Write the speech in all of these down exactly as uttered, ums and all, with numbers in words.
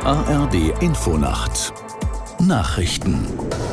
A R D Infonacht Nachrichten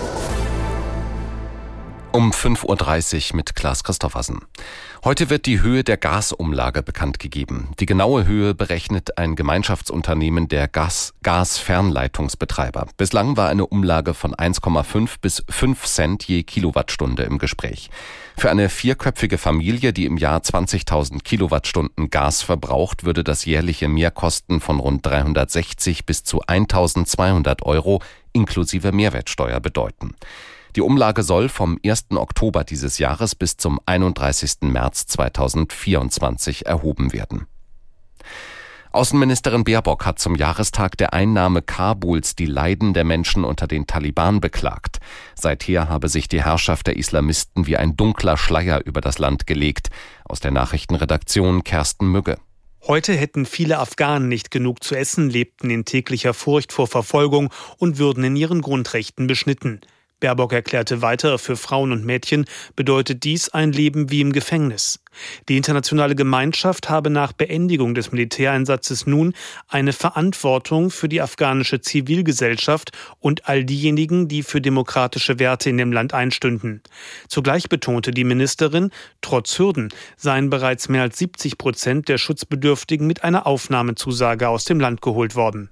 um fünf Uhr dreißig mit Klaas Christoffersen. Heute wird die Höhe der Gasumlage bekannt gegeben. Die genaue Höhe berechnet ein Gemeinschaftsunternehmen der Gas- Gasfernleitungsbetreiber. Bislang war eine Umlage von eins Komma fünf bis fünf Cent je Kilowattstunde im Gespräch. Für eine vierköpfige Familie, die im Jahr zwanzigtausend Kilowattstunden Gas verbraucht, würde das jährliche Mehrkosten von rund dreihundertsechzig bis zu eintausendzweihundert Euro inklusive Mehrwertsteuer bedeuten. Die Umlage soll vom ersten Oktober dieses Jahres bis zum einunddreißigsten März zweitausendvierundzwanzig erhoben werden. Außenministerin Baerbock hat zum Jahrestag der Einnahme Kabuls die Leiden der Menschen unter den Taliban beklagt. Seither habe sich die Herrschaft der Islamisten wie ein dunkler Schleier über das Land gelegt. Aus der Nachrichtenredaktion Kersten Mügge. Heute hätten viele Afghanen nicht genug zu essen, lebten in täglicher Furcht vor Verfolgung und würden in ihren Grundrechten beschnitten. Baerbock erklärte weiter, für Frauen und Mädchen bedeutet dies ein Leben wie im Gefängnis. Die internationale Gemeinschaft habe nach Beendigung des Militäreinsatzes nun eine Verantwortung für die afghanische Zivilgesellschaft und all diejenigen, die für demokratische Werte in dem Land einstünden. Zugleich betonte die Ministerin, trotz Hürden seien bereits mehr als siebzig Prozent der Schutzbedürftigen mit einer Aufnahmezusage aus dem Land geholt worden.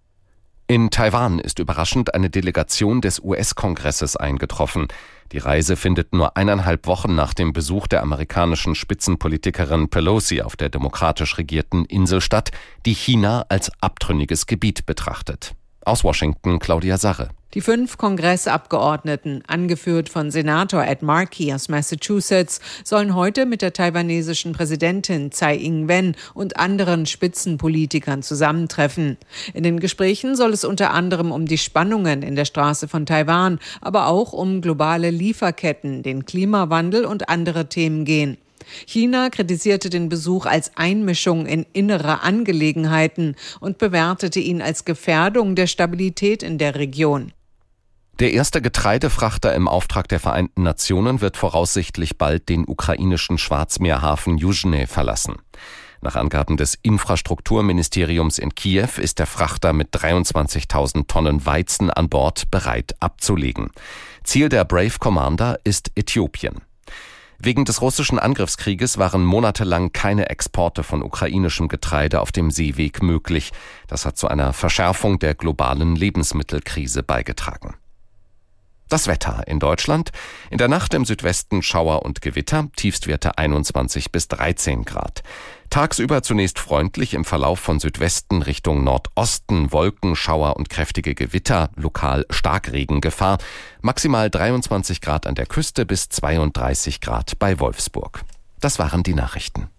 In Taiwan ist überraschend eine Delegation des U S-Kongresses eingetroffen. Die Reise findet nur eineinhalb Wochen nach dem Besuch der amerikanischen Spitzenpolitikerin Pelosi auf der demokratisch regierten Insel statt, die China als abtrünniges Gebiet betrachtet. Aus Washington Claudia Sarre. Die fünf Kongressabgeordneten, angeführt von Senator Ed Markey aus Massachusetts, sollen heute mit der taiwanesischen Präsidentin Tsai Ing-wen und anderen Spitzenpolitikern zusammentreffen. In den Gesprächen soll es unter anderem um die Spannungen in der Straße von Taiwan, aber auch um globale Lieferketten, den Klimawandel und andere Themen gehen. China kritisierte den Besuch als Einmischung in innere Angelegenheiten und bewertete ihn als Gefährdung der Stabilität in der Region. Der erste Getreidefrachter im Auftrag der Vereinten Nationen wird voraussichtlich bald den ukrainischen Schwarzmeerhafen Yuzhny verlassen. Nach Angaben des Infrastrukturministeriums in Kiew ist der Frachter mit dreiundzwanzigtausend Tonnen Weizen an Bord bereit abzulegen. Ziel der Brave Commander ist Äthiopien. Wegen des russischen Angriffskrieges waren monatelang keine Exporte von ukrainischem Getreide auf dem Seeweg möglich. Das hat zu einer Verschärfung der globalen Lebensmittelkrise beigetragen. Das Wetter in Deutschland. In der Nacht im Südwesten Schauer und Gewitter, Tiefstwerte einundzwanzig bis dreizehn Grad. Tagsüber zunächst freundlich, im Verlauf von Südwesten Richtung Nordosten Wolken, Schauer und kräftige Gewitter, lokal Starkregengefahr. Maximal dreiundzwanzig Grad an der Küste bis zweiunddreißig Grad bei Wolfsburg. Das waren die Nachrichten.